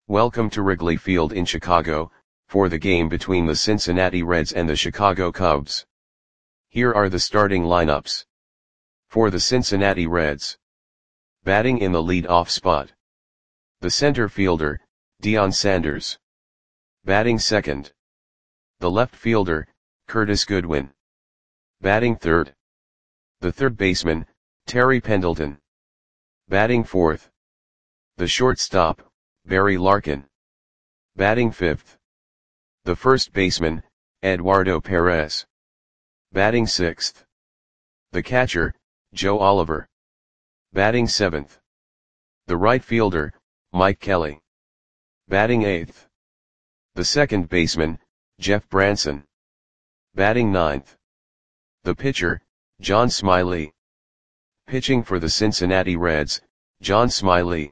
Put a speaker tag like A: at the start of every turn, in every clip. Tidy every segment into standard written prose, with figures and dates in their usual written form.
A: Welcome to Wrigley Field in Chicago, for the game between the Cincinnati Reds and the Chicago Cubs. Here are the starting lineups. For the Cincinnati Reds. Batting in the lead-off spot. The center fielder, Deion Sanders. Batting second. The left fielder, Curtis Goodwin. Batting third. The third baseman, Terry Pendleton. Batting fourth. The shortstop, Barry Larkin. Batting fifth. The first baseman, Eduardo Perez. Batting sixth. The catcher, Joe Oliver. Batting seventh. The right fielder, Mike Kelly. Batting eighth. The second baseman, Jeff Branson. Batting ninth. The pitcher, John Smiley. Pitching for the Cincinnati Reds, John Smiley.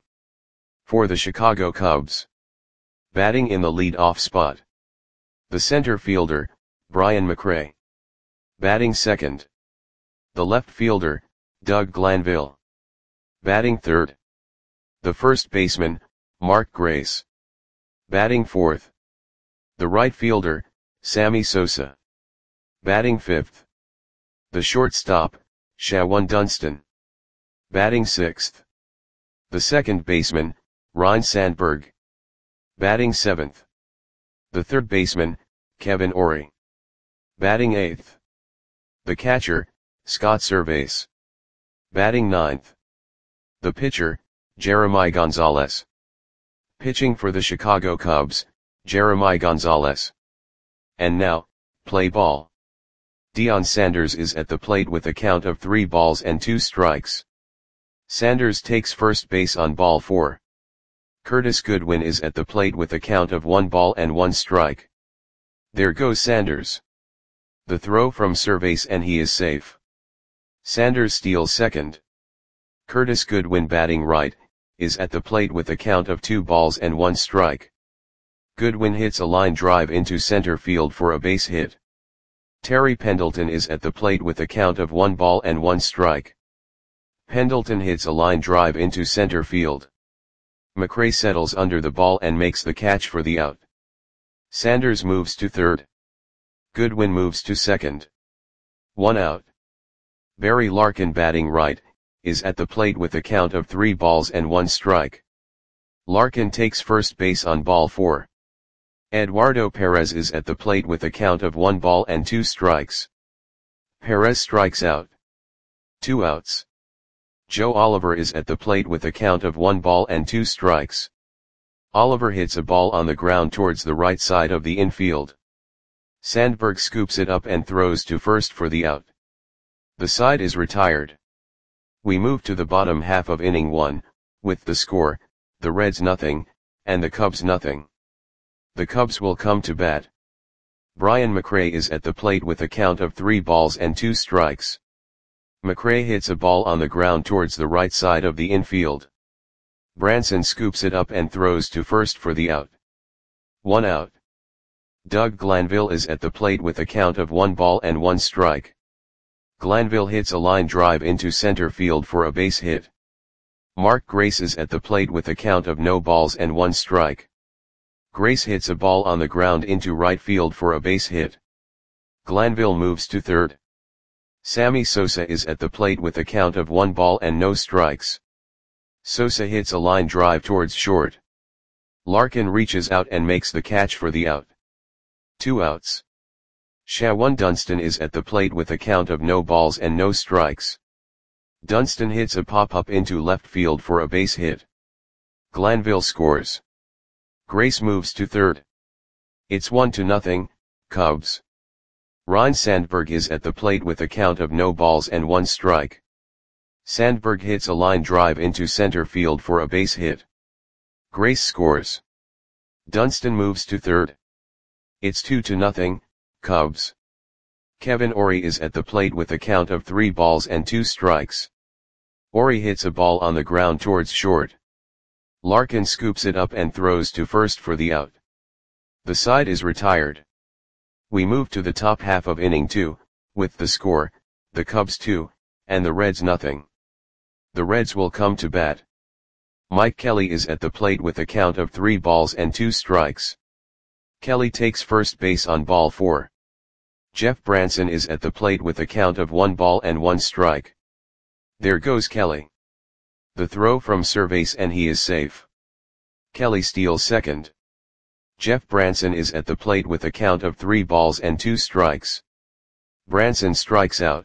A: For the Chicago Cubs. Batting in the lead-off spot. The center fielder, Brian McRae. Batting second. The left fielder, Doug Glanville. Batting third. The first baseman, Mark Grace. Batting fourth. The right fielder, Sammy Sosa. Batting fifth. The shortstop, Shawon Dunston. Batting sixth. The second baseman, Ryne Sandberg. Batting seventh. The third baseman, Kevin Orie. Batting eighth. The catcher, Scott Servais. Batting ninth. The pitcher, Jeremy Gonzalez. Pitching for the Chicago Cubs, Jeremy Gonzalez. And now, play ball. Deion Sanders is at the plate with a count of 3 balls and 2 strikes. Sanders takes first base on ball 4. Curtis Goodwin is at the plate with a count of 1 ball and 1 strike. There goes Sanders. The throw from Servais and he is safe. Sanders steals second. Curtis Goodwin, batting right, is at the plate with a count of 2 balls and 1 strike. Goodwin hits a line drive into center field for a base hit. Terry Pendleton is at the plate with a count of 1 ball and 1 strike. Pendleton hits a line drive into center field. McRae settles under the ball and makes the catch for the out. Sanders moves to third. Goodwin moves to second. 1 out. Barry Larkin, batting right, is at the plate with a count of 3 balls and 1 strike. Larkin takes first base on ball 4. Eduardo Perez is at the plate with a count of 1 ball and 2 strikes. Perez strikes out. 2 outs. Joe Oliver is at the plate with a count of 1 ball and 2 strikes. Oliver hits a ball on the ground towards the right side of the infield. Sandberg scoops it up and throws to first for the out. The side is retired. We move to the bottom half of inning 1, with the score, the Reds 0, and the Cubs 0. The Cubs will come to bat. Brian McRae is at the plate with a count of 3 balls and 2 strikes. McRae hits a ball on the ground towards the right side of the infield. Branson scoops it up and throws to first for the out. 1 out. Doug Glanville is at the plate with a count of 1 ball and 1 strike. Glanville hits a line drive into center field for a base hit. Mark Grace is at the plate with a count of no balls and 1 strike. Grace hits a ball on the ground into right field for a base hit. Glanville moves to third. Sammy Sosa is at the plate with a count of 1 ball and no strikes. Sosa hits a line drive towards short. Larkin reaches out and makes the catch for the out. 2 outs. Shawon Dunston is at the plate with a count of no balls and no strikes. Dunston hits a pop-up into left field for a base hit. Glanville scores. Grace moves to third. It's 1-0, Cubs. Ryne Sandberg is at the plate with a count of no balls and 1 strike. Sandberg hits a line drive into center field for a base hit. Grace scores. Dunston moves to third. It's 2-0, Cubs. Kevin Orie is at the plate with a count of 3 balls and 2 strikes. Orie hits a ball on the ground towards short. Larkin scoops it up and throws to first for the out. The side is retired. We move to the top half of inning 2, with the score, the Cubs 2, and the Reds 0. The Reds will come to bat. Mike Kelly is at the plate with a count of 3 balls and 2 strikes. Kelly takes first base on ball 4. Jeff Branson is at the plate with a count of 1 ball and 1 strike. There goes Kelly. The throw from Cervase and he is safe. Kelly steals second. Jeff Branson is at the plate with a count of 3 balls and 2 strikes. Branson strikes out.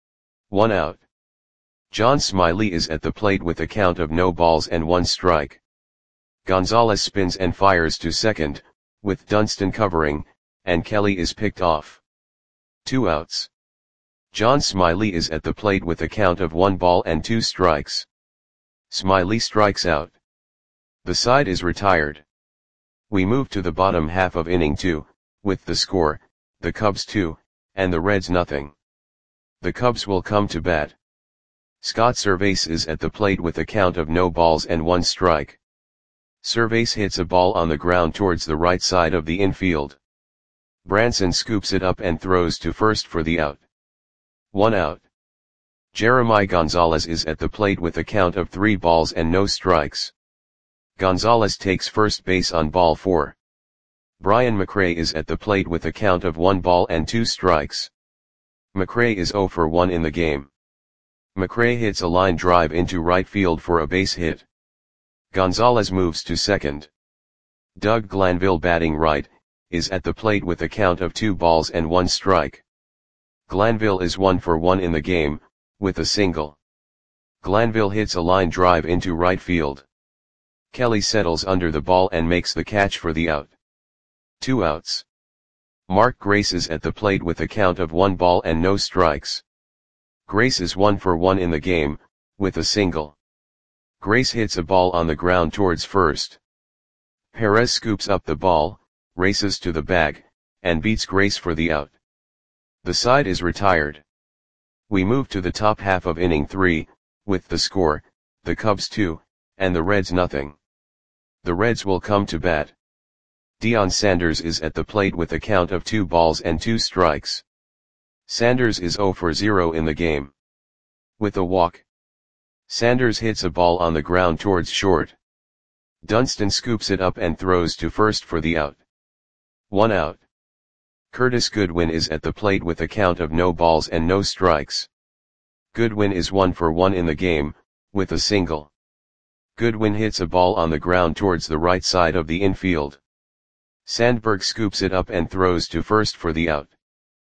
A: 1 out. John Smiley is at the plate with a count of no balls and 1 strike. Gonzalez spins and fires to second, with Dunston covering, and Kelly is picked off. 2 outs. John Smiley is at the plate with a count of 1 ball and 2 strikes. Smiley strikes out. The side is retired. We move to the bottom half of inning 2, with the score, the Cubs 2, and the Reds nothing. The Cubs will come to bat. Scott Cervase is at the plate with a count of no balls and 1 strike. Cervase hits a ball on the ground towards the right side of the infield. Branson scoops it up and throws to first for the out. 1 out. Jeremy Gonzalez is at the plate with a count of 3 balls and no strikes. Gonzalez takes first base on ball 4. Brian McRae is at the plate with a count of 1 ball and 2 strikes. McRae is 0 for 1 in the game. McRae hits a line drive into right field for a base hit. Gonzalez moves to second. Doug Glanville, batting right, is at the plate with a count of 2 balls and 1 strike. Glanville is 1 for 1 in the game, with a single. Glanville hits a line drive into right field. Kelly settles under the ball and makes the catch for the out. 2 outs. Mark Grace is at the plate with a count of 1 ball and no strikes. Grace is 1 for 1 in the game, with a single. Grace hits a ball on the ground towards first. Perez scoops up the ball, races to the bag, and beats Grace for the out. The side is retired. We move to the top half of inning 3, with the score, the Cubs 2, and the Reds nothing. The Reds will come to bat. Deion Sanders is at the plate with a count of 2 balls and 2 strikes. Sanders is 0 for 0 in the game. With a walk. Sanders hits a ball on the ground towards short. Dunston scoops it up and throws to first for the out. 1 out. Curtis Goodwin is at the plate with a count of no balls and no strikes. Goodwin is 1 for 1 in the game, with a single. Goodwin hits a ball on the ground towards the right side of the infield. Sandberg scoops it up and throws to first for the out.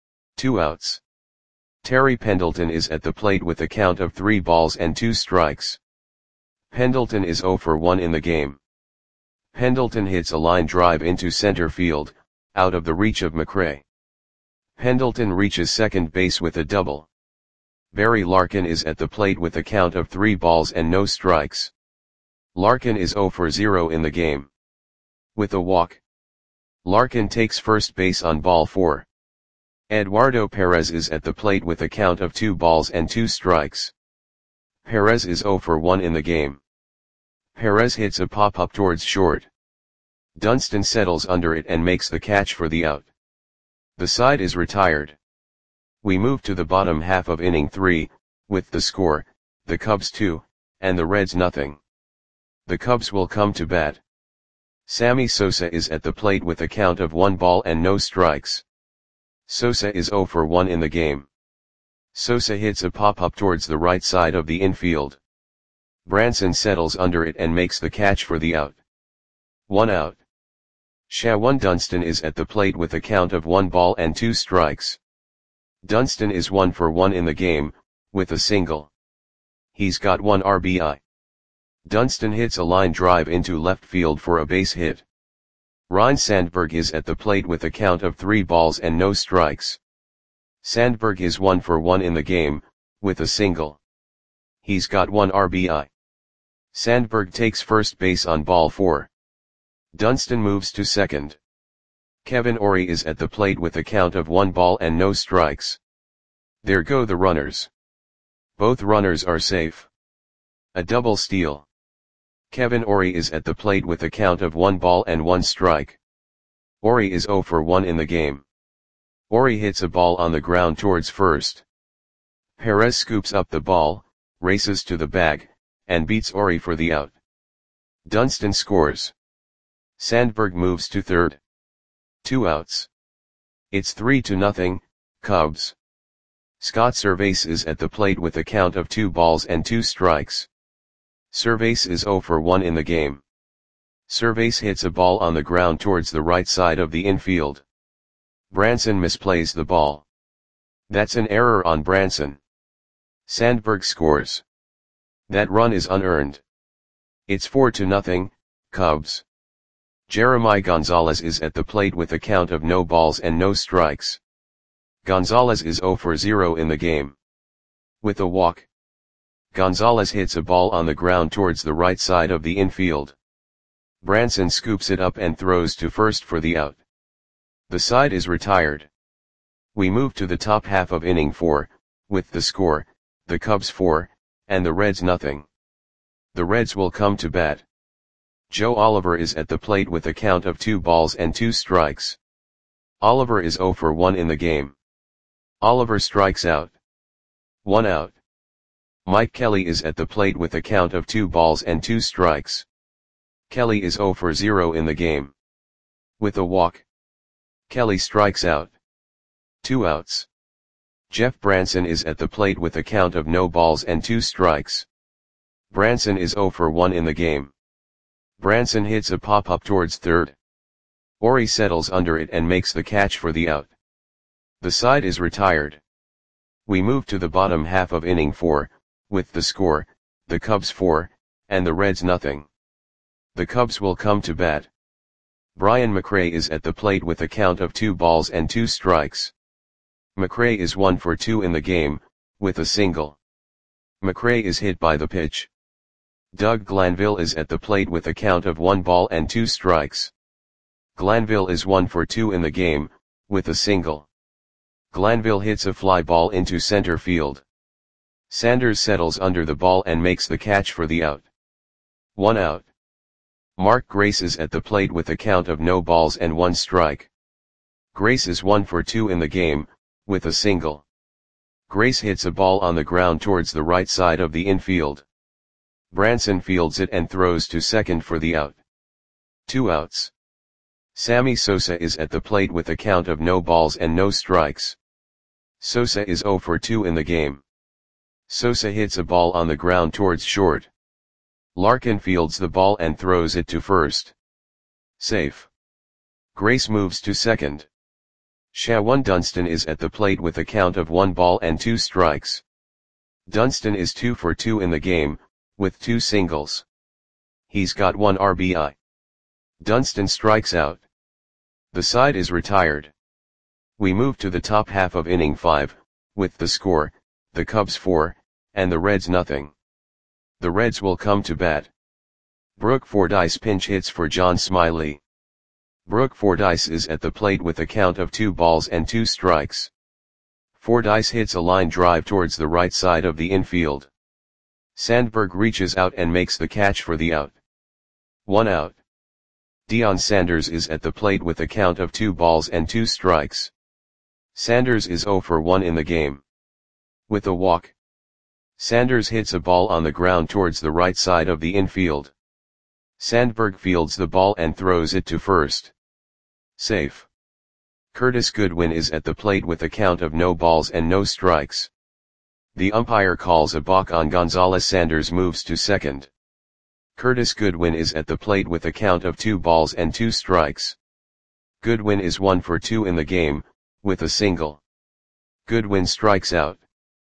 A: 2 outs. Terry Pendleton is at the plate with a count of 3 balls and 2 strikes. Pendleton is 0 for 1 in the game. Pendleton hits a line drive into center field, out of the reach of McRae. Pendleton reaches second base with a double. Barry Larkin is at the plate with a count of 3 balls and no strikes. Larkin is 0 for 0 in the game. With a walk. Larkin takes first base on ball 4. Eduardo Perez is at the plate with a count of 2 balls and 2 strikes. Perez is 0 for 1 in the game. Perez hits a pop-up towards short. Dunston settles under it and makes the catch for the out. The side is retired. We move to the bottom half of inning 3, with the score, the Cubs 2, and the Reds nothing. The Cubs will come to bat. Sammy Sosa is at the plate with a count of 1 ball and no strikes. Sosa is 0 for 1 in the game. Sosa hits a pop-up towards the right side of the infield. Branson settles under it and makes the catch for the out. 1 out. Shawan Dunston is at the plate with a count of 1 ball and 2 strikes. Dunston is 1 for 1 in the game, with a single. He's got 1 RBI. Dunston hits a line drive into left field for a base hit. Ryne Sandberg is at the plate with a count of 3 balls and no strikes. Sandberg is 1 for 1 in the game, with a single. He's got 1 RBI. Sandberg takes first base on ball 4. Dunston moves to second. Kevin Orie is at the plate with a count of 1 ball and no strikes. There go the runners. Both runners are safe. A double steal. Kevin Orie is at the plate with a count of 1 ball and 1 strike. Orie is 0 for 1 in the game. Orie hits a ball on the ground towards first. Perez scoops up the ball, races to the bag, and beats Orie for the out. Dunston scores. Sandberg moves to third. 2 outs. It's 3-0, Cubs. Scott Servais is at the plate with a count of 2 balls and 2 strikes. Servais is 0 for 1 in the game. Servais hits a ball on the ground towards the right side of the infield. Branson misplays the ball. That's an error on Branson. Sandberg scores. That run is unearned. It's 4-0, Cubs. Jeremy Gonzalez is at the plate with a count of no balls and no strikes. Gonzalez is 0 for 0 in the game. With a walk, Gonzalez hits a ball on the ground towards the right side of the infield. Branson scoops it up and throws to first for the out. The side is retired. We move to the top half of inning 4, with the score, the Cubs 4, and the Reds nothing. The Reds will come to bat. Joe Oliver is at the plate with a count of 2 balls and 2 strikes. Oliver is 0 for 1 in the game. Oliver strikes out. 1 out. Mike Kelly is at the plate with a count of 2 balls and 2 strikes. Kelly is 0 for 0 in the game. With a walk, Kelly strikes out. 2 outs. Jeff Branson is at the plate with a count of no balls and 2 strikes. Branson is 0 for 1 in the game. Branson hits a pop-up towards third. Ori settles under it and makes the catch for the out. The side is retired. We move to the bottom half of inning 4, with the score, the Cubs 4, and the Reds nothing. The Cubs will come to bat. Brian McRae is at the plate with a count of 2 balls and 2 strikes. McRae is 1 for 2 in the game, with a single. McRae is hit by the pitch. Doug Glanville is at the plate with a count of 1 ball and 2 strikes. Glanville is 1 for 2 in the game, with a single. Glanville hits a fly ball into center field. Sanders settles under the ball and makes the catch for the out. 1 out. Mark Grace is at the plate with a count of no balls and 1 strike. Grace is 1 for 2 in the game, with a single. Grace hits a ball on the ground towards the right side of the infield. Branson fields it and throws to second for the out. 2 outs. Sammy Sosa is at the plate with a count of no balls and no strikes. Sosa is 0 for 2 in the game. Sosa hits a ball on the ground towards short. Larkin fields the ball and throws it to first. Safe. Grace moves to second. Shawan Dunston is at the plate with a count of 1 ball and 2 strikes. Dunston is 2 for 2 in the game, with 2 singles. He's got 1 RBI. Dunston strikes out. The side is retired. We move to the top half of inning 5, with the score, the Cubs 4, and the Reds nothing. The Reds will come to bat. Brooke Fordyce pinch hits for John Smiley. Brooke Fordyce is at the plate with a count of 2 balls and 2 strikes. Fordyce hits a line drive towards the right side of the infield. Sandberg reaches out and makes the catch for the out. 1 out. Deion Sanders is at the plate with a count of 2 balls and 2 strikes. Sanders is 0 for 1 in the game. With a walk, Sanders hits a ball on the ground towards the right side of the infield. Sandberg fields the ball and throws it to first. Safe. Curtis Goodwin is at the plate with a count of no balls and no strikes. The umpire calls a balk on Gonzalez. Sanders moves to second. Curtis Goodwin is at the plate with a count of 2 balls and 2 strikes. Goodwin is 1 for 2 in the game, with a single. Goodwin strikes out.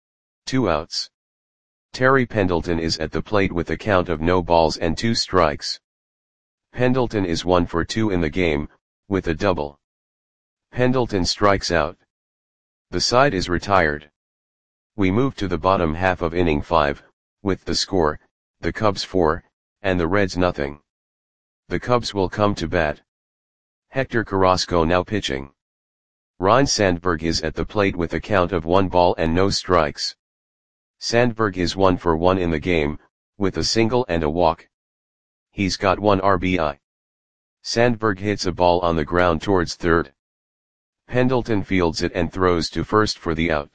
A: 2 outs. Terry Pendleton is at the plate with a count of no balls and 2 strikes. Pendleton is 1 for 2 in the game, with a double. Pendleton strikes out. The side is retired. We move to the bottom half of inning 5, with the score, the Cubs 4, and the Reds nothing. The Cubs will come to bat. Hector Carrasco now pitching. Ryne Sandberg is at the plate with a count of 1 ball and no strikes. Sandberg is 1 for 1 in the game, with a single and a walk. He's got 1 RBI. Sandberg hits a ball on the ground towards third. Pendleton fields it and throws to first for the out.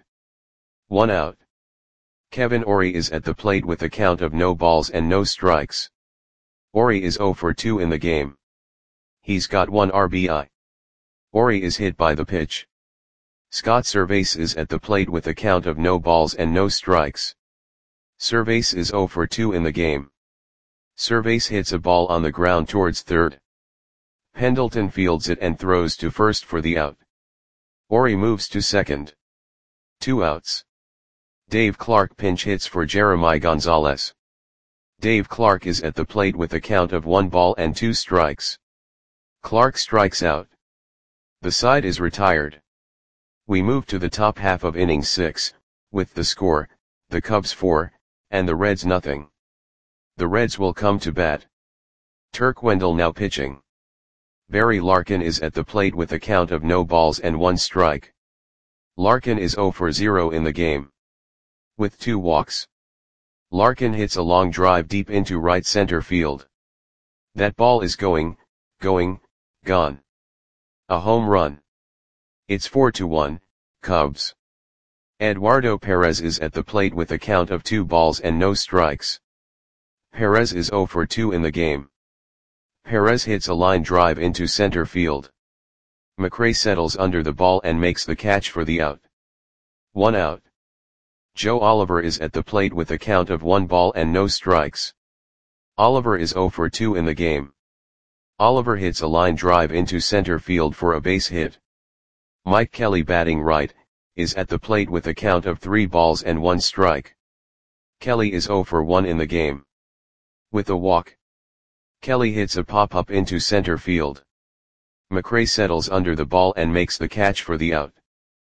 A: 1 out. Kevin Ori is at the plate with a count of no balls and no strikes. Ori is 0 for 2 in the game. He's got 1 RBI. Ori is hit by the pitch. Scott Servais is at the plate with a count of no balls and no strikes. Servais is 0 for 2 in the game. Servais hits a ball on the ground towards third. Pendleton fields it and throws to first for the out. Ori moves to second. 2 outs. Dave Clark pinch hits for Jeremy Gonzalez. Dave Clark is at the plate with a count of 1 ball and 2 strikes. Clark strikes out. The side is retired. We move to the top half of inning 6, with the score, the Cubs 4, and the Reds nothing. The Reds will come to bat. Turk Wendell now pitching. Barry Larkin is at the plate with a count of no balls and 1 strike. Larkin is 0 for 0 in the game. With 2 walks. Larkin hits a long drive deep into right center field. That ball is gone. A home run. It's 4-1, Cubs. Eduardo Perez is at the plate with a count of 2 balls and no strikes. Perez is 0 for 2 in the game. Perez hits a line drive into center field. McRae settles under the ball and makes the catch for the out. 1 out. Joe Oliver is at the plate with a count of 1 ball and no strikes. Oliver is 0 for 2 in the game. Oliver hits a line drive into center field for a base hit. Mike Kelly, batting right, is at the plate with a count of 3 balls and 1 strike. Kelly is 0 for 1 in the game. With a walk. Kelly hits a pop-up into center field. McRae settles under the ball and makes the catch for the out.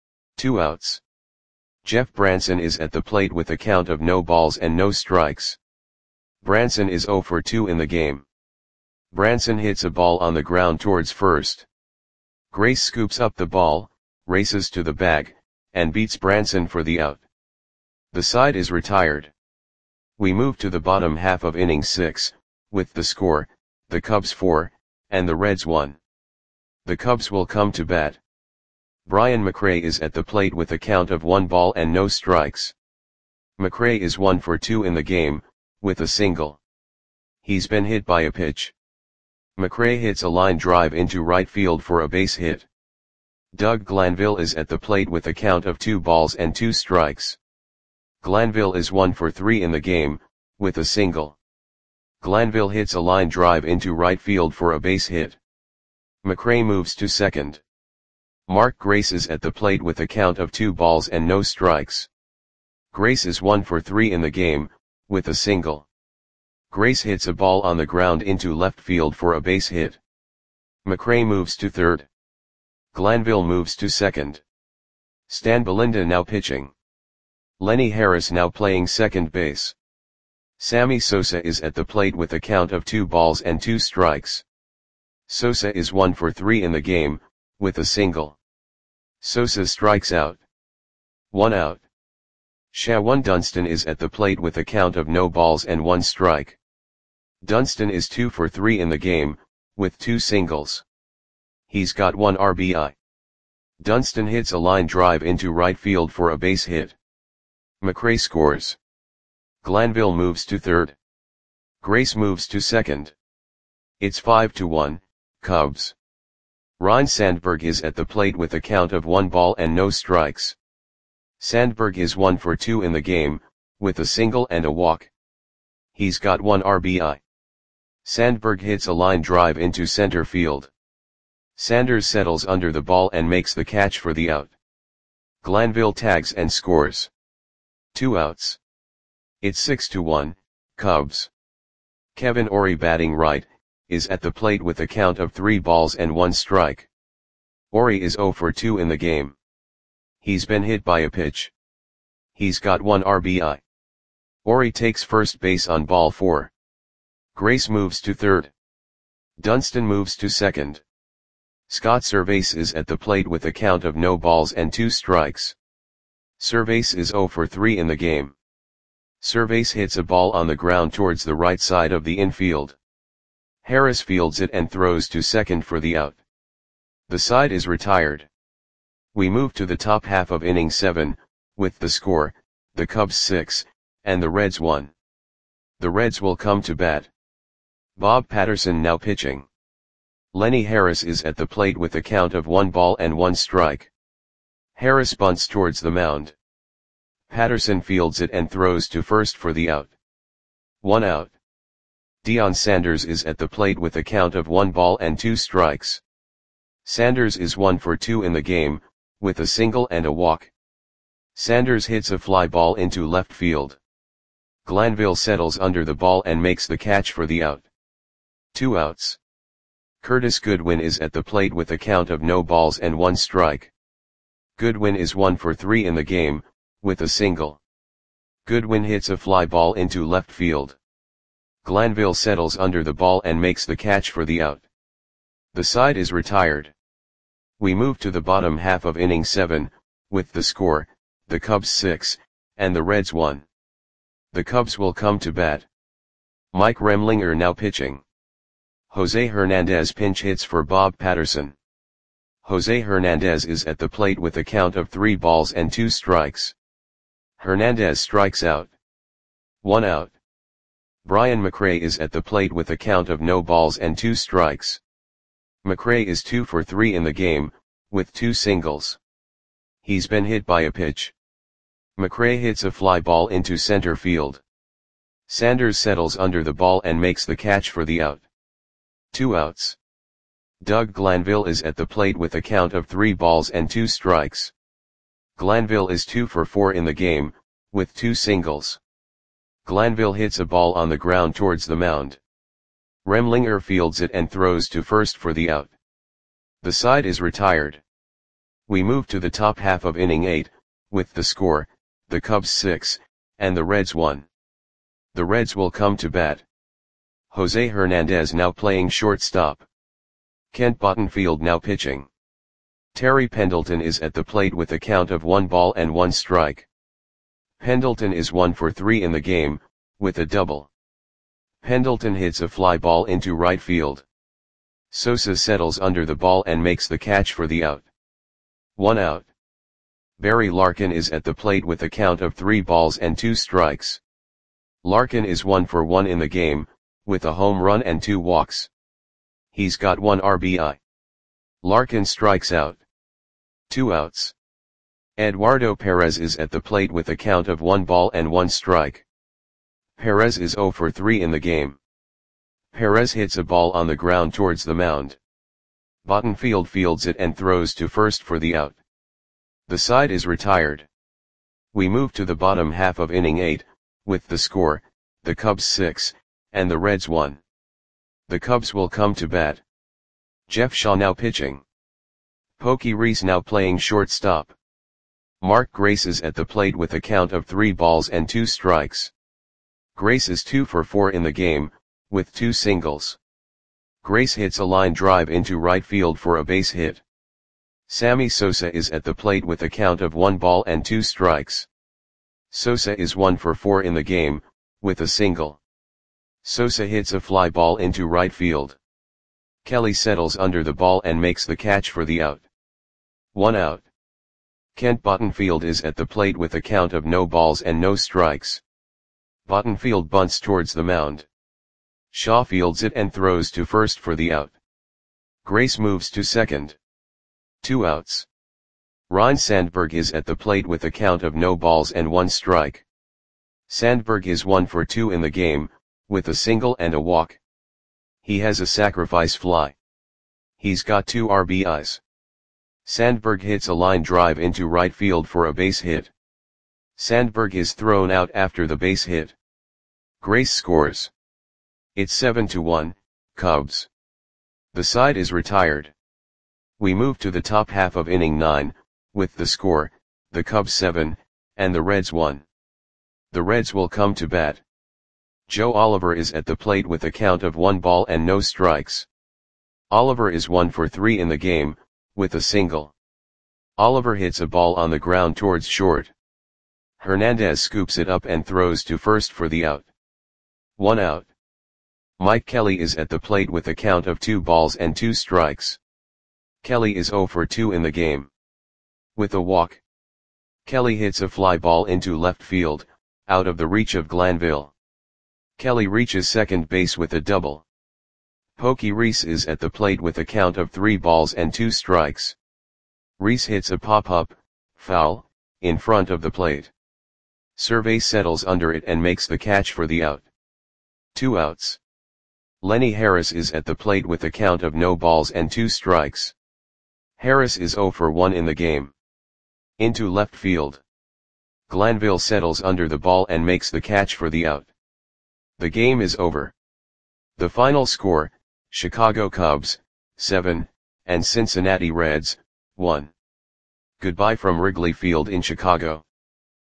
A: 2 outs. Jeff Branson is at the plate with a count of no balls and no strikes. Branson is 0 for 2 in the game. Branson hits a ball on the ground towards first. Grace scoops up the ball, races to the bag, and beats Branson for the out. The side is retired. We move to the bottom half of inning 6, with the score, the Cubs 4, and the Reds 1. The Cubs will come to bat. Brian McRae is at the plate with a count of 1 ball and no strikes. McRae is 1 for 2 in the game, with a single. He's been hit by a pitch. McRae hits a line drive into right field for a base hit. Doug Glanville is at the plate with a count of 2 balls and 2 strikes. Glanville is 1 for 3 in the game, with a single. Glanville hits a line drive into right field for a base hit. McRae moves to second. Mark Grace is at the plate with a count of 2 balls and no strikes. Grace is 1 for 3 in the game, with a single. Grace hits a ball on the ground into left field for a base hit. McRae moves to third. Glanville moves to second. Stan Belinda now pitching. Lenny Harris now playing second base. Sammy Sosa is at the plate with a count of 2 balls and 2 strikes. Sosa is 1 for 3 in the game, with a single. Sosa strikes out. 1 out. Shawan Dunston is at the plate with a count of no balls and 1 strike. Dunston is 2 for 3 in the game, with 2 singles. He's got 1 RBI. Dunston hits a line drive into right field for a base hit. McRae scores. Glanville moves to third. Grace moves to second. It's 5-1, Cubs. Ryne Sandberg is at the plate with a count of 1 ball and no strikes. Sandberg is 1 for 2 in the game, with a single and a walk. He's got 1 RBI. Sandberg hits a line drive into center field. Sanders settles under the ball and makes the catch for the out. Glanville tags and scores. 2 outs. It's 6-1, Cubs. Kevin Ori, batting right, is at the plate with a count of 3 balls and 1 strike. Ori is 0 for 2 in the game. He's been hit by a pitch. He's got 1 RBI. Ori takes first base on ball 4. Grace moves to third. Dunston moves to second. Scott Servais is at the plate with a count of no balls and 2 strikes. Servais is 0 for 3 in the game. Servais hits a ball on the ground towards the right side of the infield. Harris fields it and throws to second for the out. The side is retired. We move to the top half of inning 7, with the score, the Cubs 6, and the Reds 1. The Reds will come to bat. Bob Patterson now pitching. Lenny Harris is at the plate with a count of 1 ball and 1 strike. Harris bunts towards the mound. Patterson fields it and throws to first for the out. 1 out. Deion Sanders is at the plate with a count of 1 ball and 2 strikes. Sanders is 1 for 2 in the game, with a single and a walk. Sanders hits a fly ball into left field. Glanville settles under the ball and makes the catch for the out. 2 outs. Curtis Goodwin is at the plate with a count of no balls and 1 strike. Goodwin is 1 for 3 in the game, with a single. Goodwin hits a fly ball into left field. Glanville settles under the ball and makes the catch for the out. The side is retired. We move to the bottom half of inning 7, with the score, the Cubs 6, and the Reds 1. The Cubs will come to bat. Mike Remlinger now pitching. Jose Hernandez pinch hits for Bob Patterson. Jose Hernandez is at the plate with a count of 3 balls and 2 strikes. Hernandez strikes out. 1 out. Brian McRae is at the plate with a count of no balls and 2 strikes. McRae is 2 for 3 in the game, with 2 singles. He's been hit by a pitch. McRae hits a fly ball into center field. Sanders settles under the ball and makes the catch for the out. 2 outs. Doug Glanville is at the plate with a count of 3 balls and 2 strikes. Glanville is 2 for 4 in the game, with 2 singles. Glanville hits a ball on the ground towards the mound. Remlinger fields it and throws to first for the out. The side is retired. We move to the top half of inning 8, with the score, the Cubs 6, and the Reds 1. The Reds will come to bat. Jose Hernandez now playing shortstop. Kent Bottenfield now pitching. Terry Pendleton is at the plate with a count of 1 ball and 1 strike. Pendleton is 1 for 3 in the game, with a double. Pendleton hits a fly ball into right field. Sosa settles under the ball and makes the catch for the out. 1 out. Barry Larkin is at the plate with a count of 3 balls and 2 strikes. Larkin is 1 for 1 in the game, with a home run and 2 walks. He's got 1 RBI. Larkin strikes out. 2 outs. Eduardo Perez is at the plate with a count of 1 ball and 1 strike. Perez is 0 for 3 in the game. Perez hits a ball on the ground towards the mound. Bottenfield fields it and throws to first for the out. The side is retired. We move to the bottom half of inning 8, with the score, the Cubs 6, and the Reds 1. The Cubs will come to bat. Jeff Shaw now pitching. Pokey Reese now playing shortstop. Mark Grace is at the plate with a count of 3 balls and 2 strikes. Grace is 2 for 4 in the game, with 2 singles. Grace hits a line drive into right field for a base hit. Sammy Sosa is at the plate with a count of 1 ball and 2 strikes. Sosa is 1 for 4 in the game, with a single. Sosa hits a fly ball into right field. Kelly settles under the ball and makes the catch for the out. 1 out. Kent Bottenfield is at the plate with a count of no balls and no strikes. Bottenfield bunts towards the mound. Shaw fields it and throws to first for the out. Grace moves to second. 2 outs. Ryne Sandberg is at the plate with a count of no balls and 1 strike. Sandberg is 1 for 2 in the game, with a single and a walk. He has a sacrifice fly. He's got 2 RBIs. Sandberg hits a line drive into right field for a base hit. Sandberg is thrown out after the base hit. Grace scores. It's 7-1, Cubs. The side is retired. We move to the top half of inning 9, with the score, the Cubs 7, and the Reds 1. The Reds will come to bat. Joe Oliver is at the plate with a count of 1 ball and no strikes. Oliver is 1 for 3 in the game, with a single. Oliver hits a ball on the ground towards short. Hernandez scoops it up and throws to first for the out. 1 out. Mike Kelly is at the plate with a count of 2 balls and 2 strikes. Kelly is 0 for 2 in the game. With a walk. Kelly hits a fly ball into left field, out of the reach of Glanville. Kelly reaches second base with a double. Pokey Reese is at the plate with a count of 3 balls and 2 strikes. Reese hits a pop-up, foul, in front of the plate. Survey settles under it and makes the catch for the out. 2 outs. Lenny Harris is at the plate with a count of no balls and 2 strikes. Harris is 0 for 1 in the game. Into left field. Glanville settles under the ball and makes the catch for the out. The game is over. The final score, Chicago Cubs, 7, and Cincinnati Reds, 1. Goodbye from Wrigley Field in Chicago.